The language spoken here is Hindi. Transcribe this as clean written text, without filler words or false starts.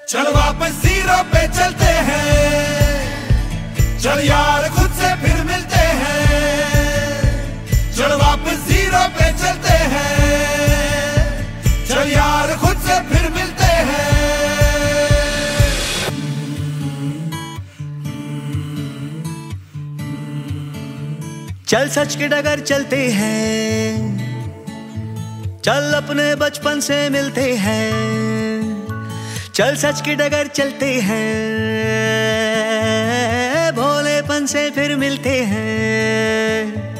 चल वापस जीरो पे चलते हैं, चल यार खुद से फिर मिलते हैं। चल वापस जीरो पे चलते हैं, चल यार खुद से फिर मिलते हैं। चल सच के डगर चलते हैं, चल अपने बचपन से मिलते हैं। चल सच के डगर चलते हैं, भोलेपन से फिर मिलते हैं।